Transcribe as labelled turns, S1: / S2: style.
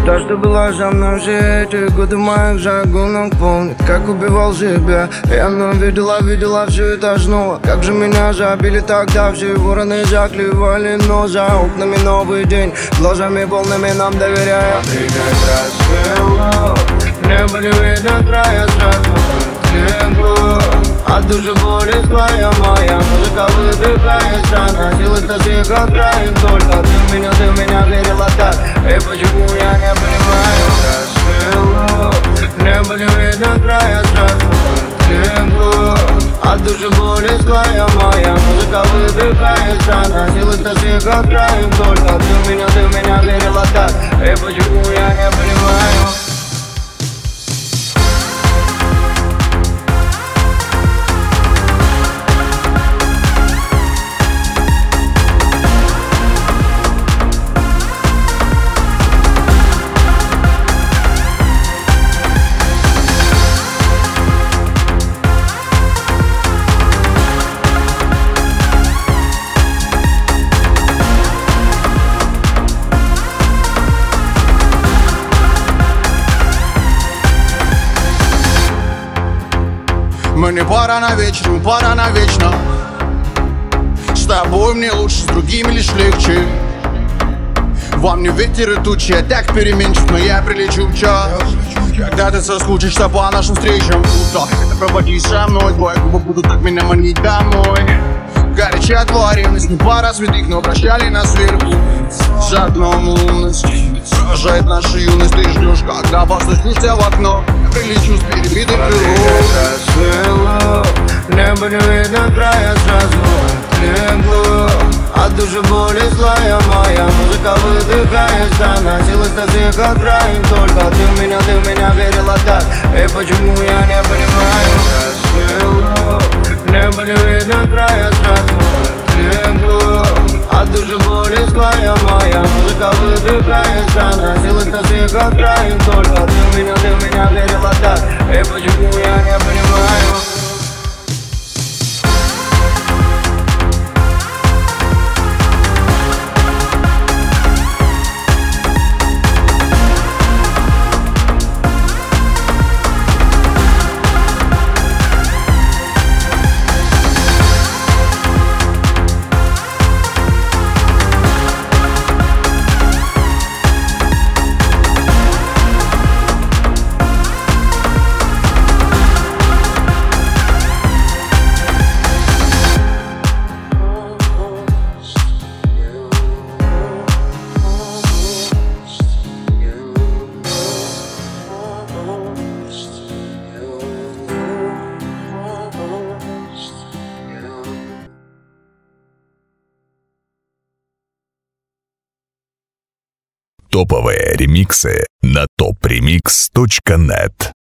S1: То, что было со мной все эти годы моих загонок помнит, как убивал себя. Я вновь видела все это снова. Как же меня забили тогда, все вороны заклевали, но за окнами новый день, глазами полными нам доверяя. Смотри, как рассвело, небо не видно края, сразу тепло. От души боли твоя моя музыка выдыхает странно. Силы тоски как краем, только ты меня верила так. И почему я не понимаю? Рассвело, небо не видно края, сразу тепло. От души боли твоя моя музыка выдыхает странно. Силы тоски как краем, только ты меня верила так. И почему я не понимаю?
S2: Мы не пара на вечер, мы пара навечно. С тобой мне лучше, с другими лишь легче. Вам не ветер и тучи, я так переменчив, но я прилечу в час. Когда ты соскучишься по нашим встречам, то проводи со мной, твои губы будут так меня манить домой. Горячая твоя ревность, не пара святых, но прощали нас сверху. За окном лунность сражает нашу юность. Ты ждешь, когда постучишься в окно. Я прилечу с перебитым крылом.
S1: Небо не видно края, сразу легло. От души боли злая моя музыка выдыхает странно. Силы тоски как краем, только ты меня верила так. И почему я не понимаю? Рассвело, небо не видно края, сразу легло. От души боли злая моя музыка выдыхает странно. Силы тоски как краем, только ты меня верила так. И почему я не понимаю?
S3: Топовые ремиксы на topremix.net.